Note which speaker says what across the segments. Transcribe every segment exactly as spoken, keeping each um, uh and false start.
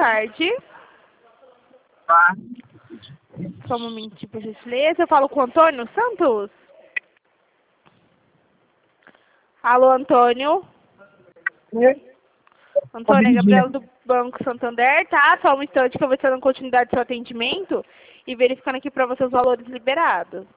Speaker 1: tarde.
Speaker 2: Tá.
Speaker 1: Só um momentinho pra gente ler. Eu falo com o Antônio Santos? Alô, Antônio?
Speaker 2: É.
Speaker 1: Antônio, é Gabriela do Banco Santander, tá? Só um instante que eu vou estar dando continuidade ao seu atendimento e verificando aqui para você os valores liberados.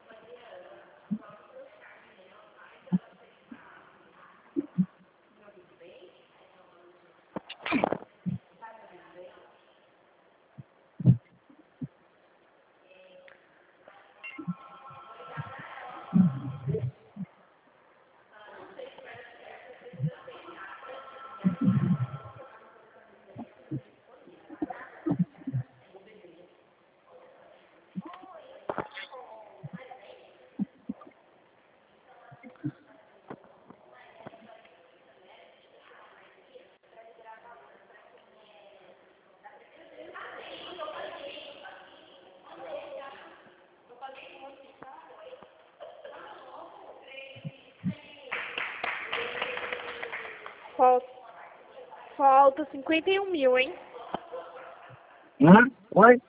Speaker 1: Falta, falta cinquenta e um mil, hein?
Speaker 2: Hã? Oi?